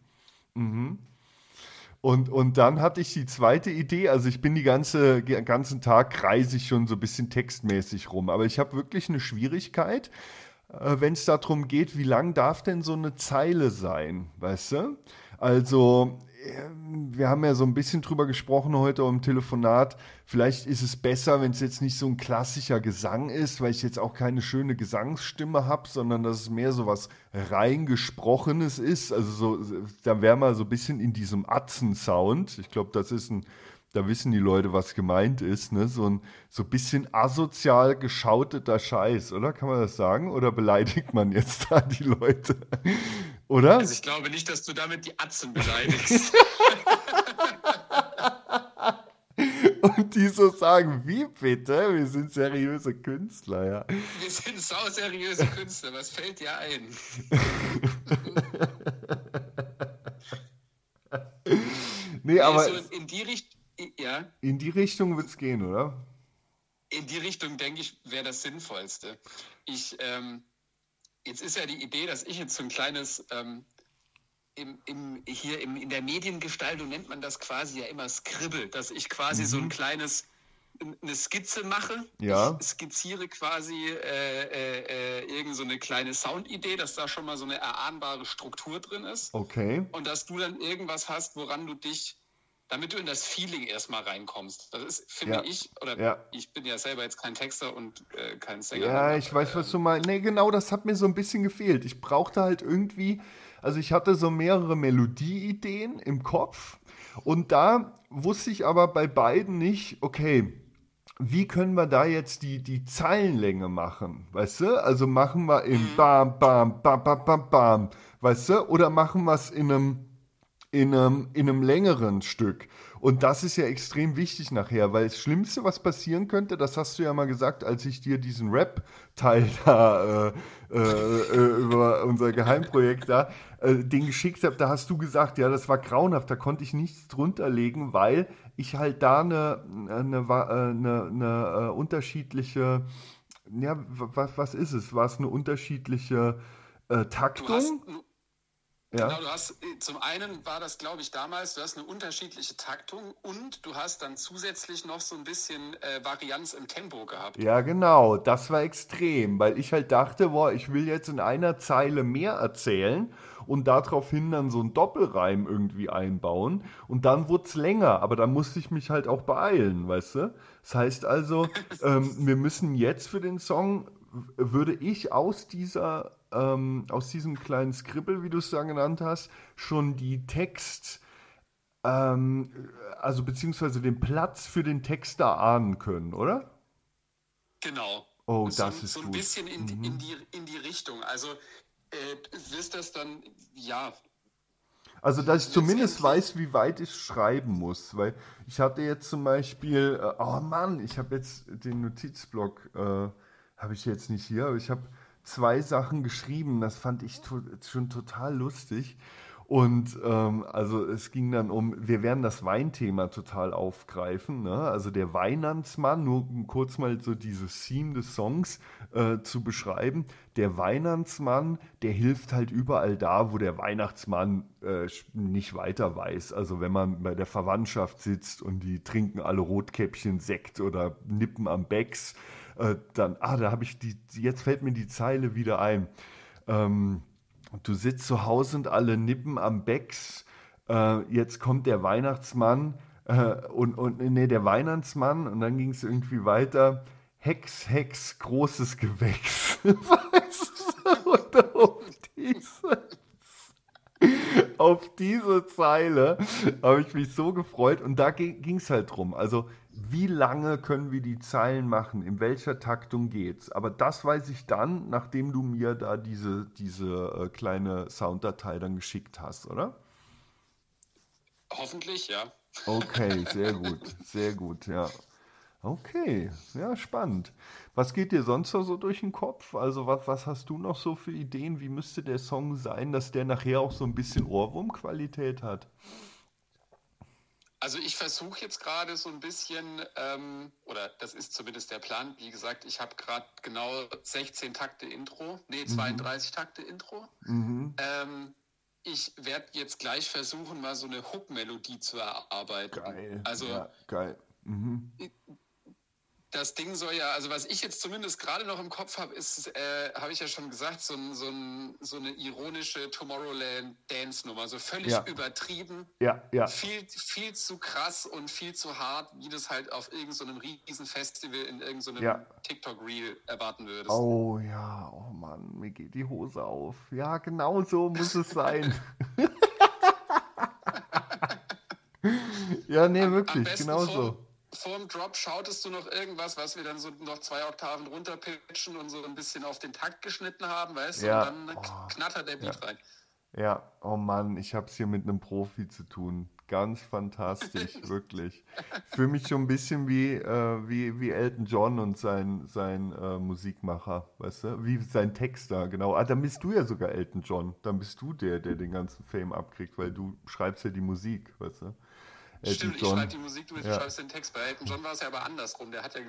Und dann hatte ich die zweite Idee, also ich bin den ganzen Tag kreise ich schon so ein bisschen textmäßig rum, aber ich habe wirklich eine Schwierigkeit, wenn es darum geht, wie lang darf denn so eine Zeile sein, weißt du? Also wir haben ja so ein bisschen drüber gesprochen heute im Telefonat, vielleicht ist es besser, wenn es jetzt nicht so ein klassischer Gesang ist, weil ich jetzt auch keine schöne Gesangsstimme habe, sondern dass es mehr so was reingesprochenes ist, also so, da wäre mal so ein bisschen in diesem Atzen-Sound, ich glaube, da wissen die Leute, was gemeint ist, ne? So ein bisschen asozial geschauteter Scheiß, oder? Kann man das sagen? Oder beleidigt man jetzt da die Leute? Oder? Also ich glaube nicht, dass du damit die Atzen beleidigst. Und die so sagen, wie bitte? Wir sind seriöse Künstler, ja. Wir sind sauseriöse Künstler, was fällt dir ein? Nee, aber so in die Richtung, ja. In die Richtung wird es gehen, oder? In die Richtung, denke ich, wäre das Sinnvollste. Jetzt ist ja die Idee, dass ich jetzt so ein kleines, in der Mediengestaltung nennt man das quasi ja immer Scribble, dass ich quasi so ein kleines, eine Skizze mache. Ja. Ich skizziere quasi irgend so eine kleine Soundidee, dass da schon mal so eine erahnbare Struktur drin ist. Okay. Und dass du dann irgendwas hast, woran du dich damit du in das Feeling erstmal reinkommst. Das ist, finde ich, ich bin ja selber jetzt kein Texter und kein Sänger. Ja, ich weiß, was du meinst. Nee, genau, das hat mir so ein bisschen gefehlt. Ich brauchte halt irgendwie, also ich hatte so mehrere Melodieideen im Kopf und da wusste ich aber bei beiden nicht, okay, wie können wir da jetzt die Zeilenlänge machen, weißt du? Also machen wir in Bam, Bam, Bam, Bam, Bam, Bam, weißt du? Oder machen wir es in einem längeren Stück. Und das ist ja extrem wichtig nachher, weil das Schlimmste, was passieren könnte, das hast du ja mal gesagt, als ich dir diesen Rap-Teil da über unser Geheimprojekt da, den geschickt habe, da hast du gesagt, ja, das war grauenhaft, da konnte ich nichts drunter legen, weil ich halt da eine unterschiedliche, ja, was ist es? War es eine unterschiedliche Taktung? Genau, du hast, zum einen war das, glaube ich, damals, du hast eine unterschiedliche Taktung und du hast dann zusätzlich noch so ein bisschen Varianz im Tempo gehabt. Ja, genau, das war extrem, weil ich halt dachte, boah, ich will jetzt in einer Zeile mehr erzählen und daraufhin dann so einen Doppelreim irgendwie einbauen und dann wurde es länger, aber dann musste ich mich halt auch beeilen, weißt du? Das heißt also, wir müssen jetzt für den Song, würde ich aus diesem kleinen Skribbel, wie du es da genannt hast, schon die also beziehungsweise den Platz für den Text da ahnen können, oder? Genau. Oh, das ist so ein gut. bisschen in die Richtung. Also wirst das dann, ja. Also, dass ich zumindest weiß, wie weit ich schreiben muss, weil ich hatte jetzt zum Beispiel, oh Mann, ich habe jetzt den Notizblock, habe ich jetzt nicht hier, aber ich habe 2 Sachen geschrieben, das fand ich schon total lustig. Und also es ging dann wir werden das Weinthema total aufgreifen, ne? Also der Weihnachtsmann, nur um kurz mal so dieses Theme des Songs zu beschreiben. Der Weihnachtsmann, der hilft halt überall da, wo der Weihnachtsmann nicht weiter weiß. Also wenn man bei der Verwandtschaft sitzt und die trinken alle Rotkäppchen Sekt oder nippen am Becks, dann, da habe ich jetzt fällt mir die Zeile wieder ein. Du sitzt zu Hause und alle nippen am Becks. Jetzt kommt der Weihnachtsmann der Weihnachtsmann und dann ging es irgendwie weiter. Hex, Hex, großes Gewächs. Weißt du? Und auf diese Zeile habe ich mich so gefreut und da ging es halt drum. Also wie lange können wir die Zeilen machen? In welcher Taktung geht's? Aber das weiß ich dann, nachdem du mir da diese kleine Sounddatei dann geschickt hast, oder? Hoffentlich, ja. Okay, sehr gut, ja. Okay, ja, spannend. Was geht dir sonst noch so durch den Kopf? Also was hast du noch so für Ideen? Wie müsste der Song sein, dass der nachher auch so ein bisschen Ohrwurmqualität hat? Also ich versuche jetzt gerade so ein bisschen, oder das ist zumindest der Plan, wie gesagt, ich habe gerade genau 16 Takte Intro, 32 Takte Intro. Ich werde jetzt gleich versuchen, mal so eine Hook-Melodie zu erarbeiten. Geil, also, ja, geil. Das Ding soll ja, also was ich jetzt zumindest gerade noch im Kopf habe, ist, habe ich ja schon gesagt, so eine ironische Tomorrowland-Dance-Nummer, so völlig übertrieben, viel zu krass und viel zu hart, wie du es halt auf irgendeinem riesen Festival in irgendeinem TikTok-Reel erwarten würdest. Oh ja, oh Mann, mir geht die Hose auf. Ja, genau so muss es sein. Ja, nee, wirklich, genau so. Vor dem Drop schautest du noch irgendwas, was wir dann so noch 2 Oktaven runterpitchen und so ein bisschen auf den Takt geschnitten haben, weißt du? Ja. Und dann knattert der Beat rein. Ja, oh Mann, ich habe es hier mit einem Profi zu tun. Ganz fantastisch, wirklich. Ich fühle mich schon ein bisschen wie Elton John und sein Musikmacher, weißt du? Wie sein Texter, genau. Dann bist du ja sogar Elton John. Dann bist du der den ganzen Fame abkriegt, weil du schreibst ja die Musik, weißt du? Stimmt, ich schreibe die Musik, du schreibst den Text. Bei Elton John war es ja aber andersrum. Der hat ja...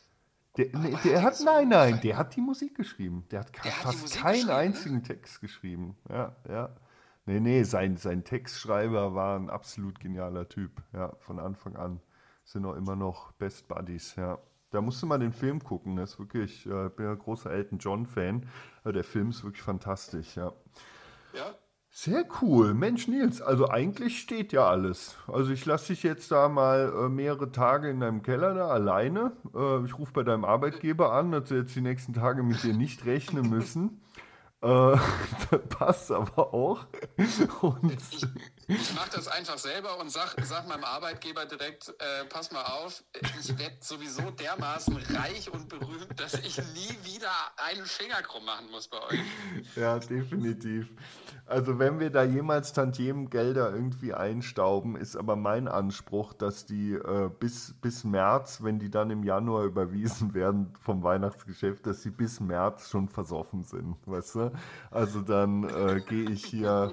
Der hat die Musik geschrieben. Der hat fast keinen einzigen Text geschrieben. Ja. Nee, sein Textschreiber war ein absolut genialer Typ. Ja, von Anfang an. Sind auch immer noch Best Buddies, ja. Da musst du mal den Film gucken. Das ist wirklich, ich bin ja großer Elton John-Fan. Der Film ist wirklich fantastisch, ja. Ja? Sehr cool. Mensch, Nils, also eigentlich steht ja alles. Also ich lasse dich jetzt da mal mehrere Tage in deinem Keller da alleine. Ich rufe bei deinem Arbeitgeber an, dass sie jetzt die nächsten Tage mit dir nicht rechnen müssen. Das passt aber auch. Und Ich mache das einfach selber und sag meinem Arbeitgeber direkt, pass mal auf, ich werde sowieso dermaßen reich und berühmt, dass ich nie wieder einen Finger krumm machen muss bei euch. ja, definitiv. Also wenn wir da jemals Tantiemengelder irgendwie einstauben, ist aber mein Anspruch, dass die bis März, wenn die dann im Januar überwiesen werden vom Weihnachtsgeschäft, dass sie bis März schon versoffen sind, weißt du? Also dann gehe ich hier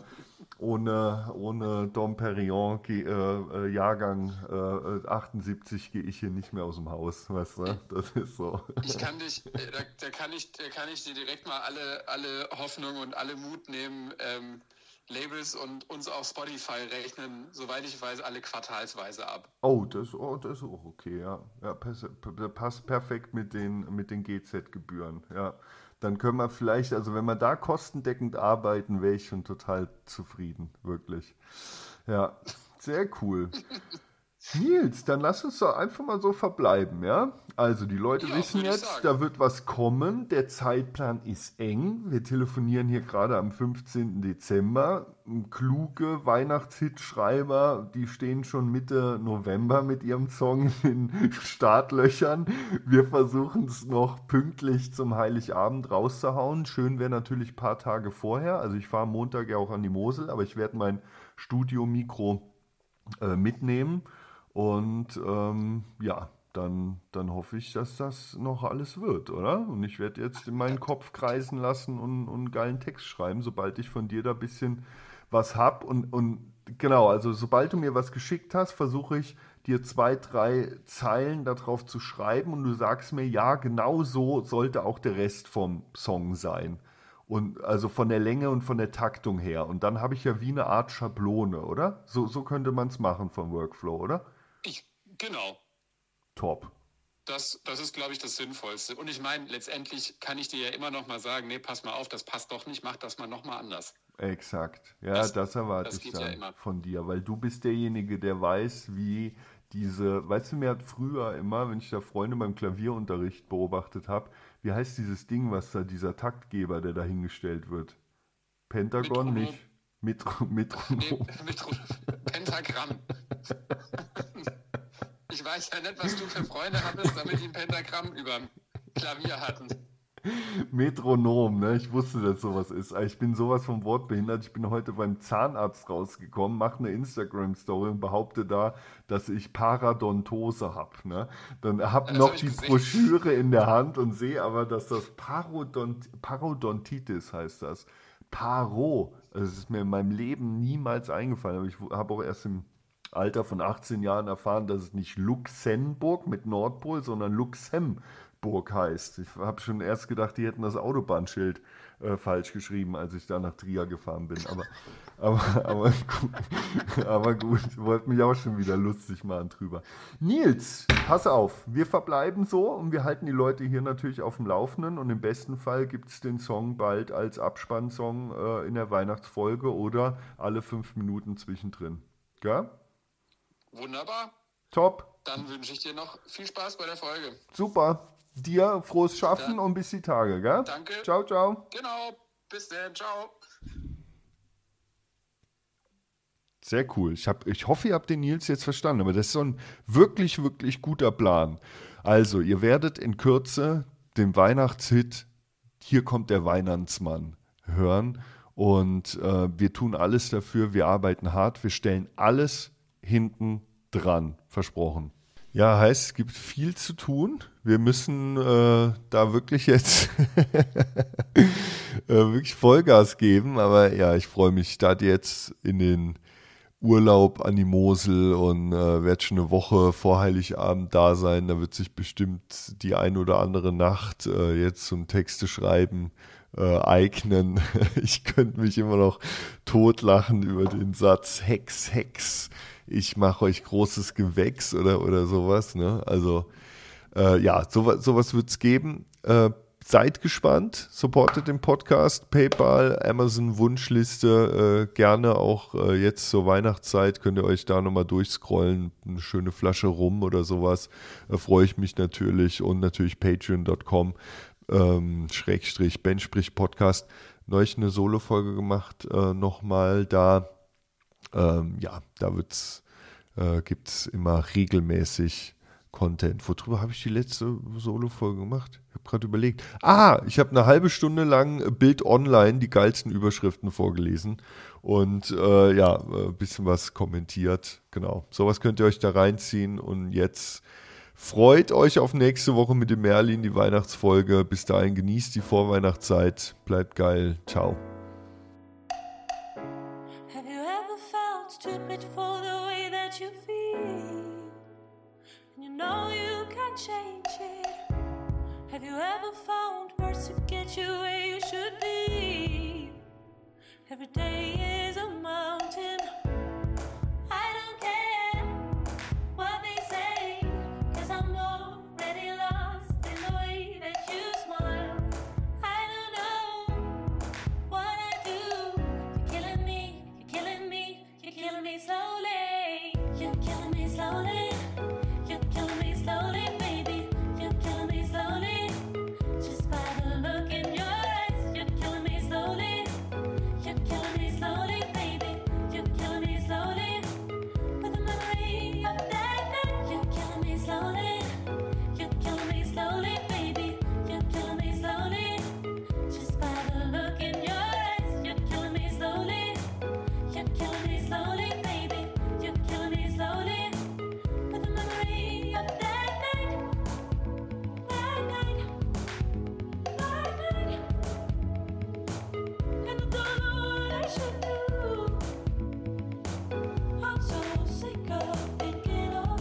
ohne Dom Perignon, Jahrgang 78, gehe ich hier nicht mehr aus dem Haus, weißt du? Das ist so. Da kann ich dir direkt mal alle Hoffnung und alle Mut nehmen, Labels und uns auf Spotify rechnen, soweit ich weiß, alle quartalsweise ab. Oh, das ist auch okay, ja. Ja, passt perfekt mit den GZ-Gebühren, ja. Dann können wir vielleicht, also wenn wir da kostendeckend arbeiten, wäre ich schon total zufrieden, wirklich. Ja, sehr cool. Nils, dann lass uns doch einfach mal so verbleiben, ja? Also die Leute wissen jetzt, da wird was kommen, der Zeitplan ist eng. Wir telefonieren hier gerade am 15. Dezember. Kluge Weihnachtshitschreiber, die stehen schon Mitte November mit ihrem Song in den Startlöchern. Wir versuchen es noch pünktlich zum Heiligabend rauszuhauen. Schön wäre natürlich ein paar Tage vorher. Also ich fahre am Montag ja auch an die Mosel, aber ich werde mein Studio-Mikro mitnehmen. Und ja, dann hoffe ich, dass das noch alles wird, oder? Und ich werde jetzt in meinen Kopf kreisen lassen und einen geilen Text schreiben, sobald ich von dir da ein bisschen was habe. Und genau, also sobald du mir was geschickt hast, versuche ich dir 2, 3 Zeilen darauf zu schreiben und du sagst mir, ja, genau so sollte auch der Rest vom Song sein. Und also von der Länge und von der Taktung her. Und dann habe ich ja wie eine Art Schablone, oder? So könnte man es machen vom Workflow, oder? Genau. Top. Das ist, glaube ich, das Sinnvollste. Und ich meine, letztendlich kann ich dir ja immer noch mal sagen, nee, pass mal auf, das passt doch nicht, mach das mal noch mal anders. Exakt. Ja, das erwarte ich dann von dir, weil du bist derjenige, der weiß, wie weißt du, mir hat früher immer, wenn ich da Freunde beim Klavierunterricht beobachtet habe, wie heißt dieses Ding, was da, dieser Taktgeber, der da hingestellt wird? Pentagon, nicht? Metronom. Pentagramm. Ich weiß ja nicht, was du für Freunde hattest, damit die ein Pentagramm über dem Klavier hatten. Metronom, ne? Ich wusste, dass sowas ist. Ich bin sowas vom Wort behindert. Ich bin heute beim Zahnarzt rausgekommen, mache eine Instagram-Story und behaupte da, dass ich Paradontose habe. Ne? Dann habe noch die Broschüre in der Hand und sehe aber, dass das Parodontitis heißt das. Das ist mir in meinem Leben niemals eingefallen. Aber ich habe auch erst im Alter von 18 Jahren erfahren, dass es nicht Luxemburg mit Nordpol, sondern Luxemburg heißt. Ich habe schon erst gedacht, die hätten das Autobahnschild falsch geschrieben, als ich da nach Trier gefahren bin. Aber gut, wollte mich auch schon wieder lustig machen drüber. Nils, pass auf, wir verbleiben so und wir halten die Leute hier natürlich auf dem Laufenden und im besten Fall gibt es den Song bald als Abspannsong in der Weihnachtsfolge oder alle 5 Minuten zwischendrin. Gell? Wunderbar. Top. Dann wünsche ich dir noch viel Spaß bei der Folge. Super. Dir frohes Schaffen und bis die Tage, gell? Danke. Ciao, ciao. Genau. Bis dann. Ciao. Sehr cool. Ich hoffe, ihr habt den Nils jetzt verstanden, aber das ist so ein wirklich, wirklich guter Plan. Also, ihr werdet in Kürze den Weihnachtshit Hier kommt der Weihnachtsmann hören und wir tun alles dafür, wir arbeiten hart, wir stellen alles hinten dran, versprochen. Ja, heißt, es gibt viel zu tun. Wir müssen da wirklich jetzt wirklich Vollgas geben. Aber ja, ich freue mich. Ich starte jetzt in den Urlaub an die Mosel und werde schon eine Woche vor Heiligabend da sein. Da wird sich bestimmt die ein oder andere Nacht jetzt zum Texte schreiben eignen. Ich könnte mich immer noch totlachen über den Satz Hex, Hex. Ich mache euch großes Gewächs oder sowas. Ne? Also ja, sowas wird es geben. seid gespannt, supportet den Podcast, PayPal, Amazon Wunschliste, gerne auch jetzt zur Weihnachtszeit könnt ihr euch da nochmal durchscrollen, eine schöne Flasche Rum oder sowas, freue ich mich natürlich und natürlich patreon.com /Ben-Podcast, neulich eine Solo-Folge gemacht, nochmal da, da gibt's immer regelmäßig Content. Worüber habe ich die letzte Solo-Folge gemacht? Ich habe gerade überlegt. Ich habe eine halbe Stunde lang Bild Online die geilsten Überschriften vorgelesen und ein bisschen was kommentiert. Genau, sowas könnt ihr euch da reinziehen und jetzt freut euch auf nächste Woche mit dem Merlin, die Weihnachtsfolge. Bis dahin genießt die Vorweihnachtszeit. Bleibt geil. Ciao. Have you ever felt stupid for the way that you feel? And you know you can't change it. Have you ever found words to get you where you should be? Every day is a mountain. I don't care what they say, 'cause I'm already lost in the way that you smile. I don't know what I do. You're killing me, you're killing me, you're killing me slowly. You're killing me slowly. You're killing me slowly, baby. You're killing me slowly. Just by the look in your eyes, you're killing me slowly. You're killing me slowly, baby. You're killing me slowly. With the memory of that night, you're killing me slowly. You're killing me slowly, baby. You're killing me slowly. Just by the look in your eyes, you're killing me slowly. You're killing me slowly, baby. You're killing me slowly. With the memory of that night, that night, that night. And I don't know what I should do. I'm so sick of thinking of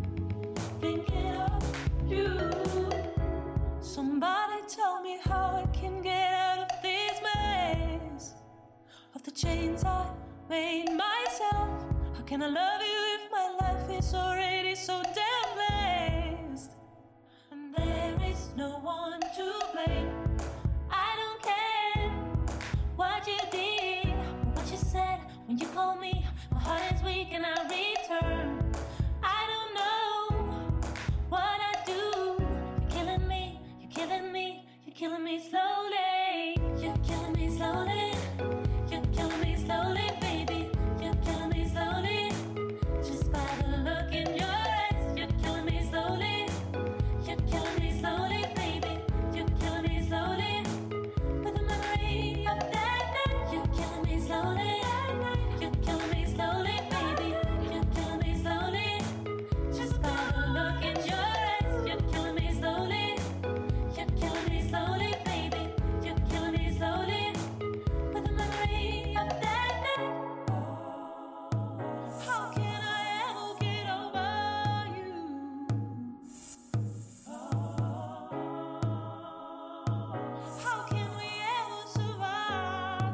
you. Somebody tell me how I can get out of this maze, of the chains I made myself. How can I love you if my life is already so damn blessed? And there is no one to blame. I don't care what you did or what you said when you called me. My heart is weak and I return. I don't know what I do. You're killing me, you're killing me, you're killing me slowly. You're killing me slowly. You're killing me slowly, baby. You're killing me slowly. Just by the look in your eyes, you're killing me slowly. You're killing me slowly, baby. You're killing me slowly. With the memory of that night, you're killing me slowly. You're killing me slowly, baby. You're killing me slowly. Just by the look in your eyes, you're killing me slowly. You're killing me slowly, baby. You're killing me slowly. With the memory of that night. How can I ever get over you? How can we ever survive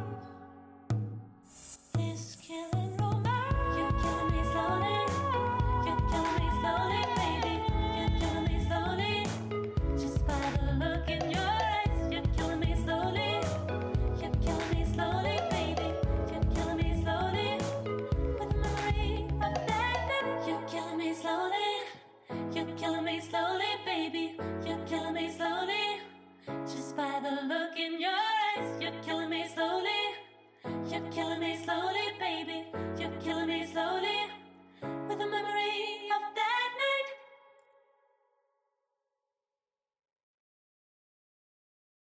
this killing romance? You're killing me slowly. You're killing me slowly, baby. You're killing me slowly. Just by the look in your eyes, you're killing me slowly. You're killing me slowly, baby. You're killing me slowly. With the memory of that night, you're killing me slowly. You're killing me slowly, baby.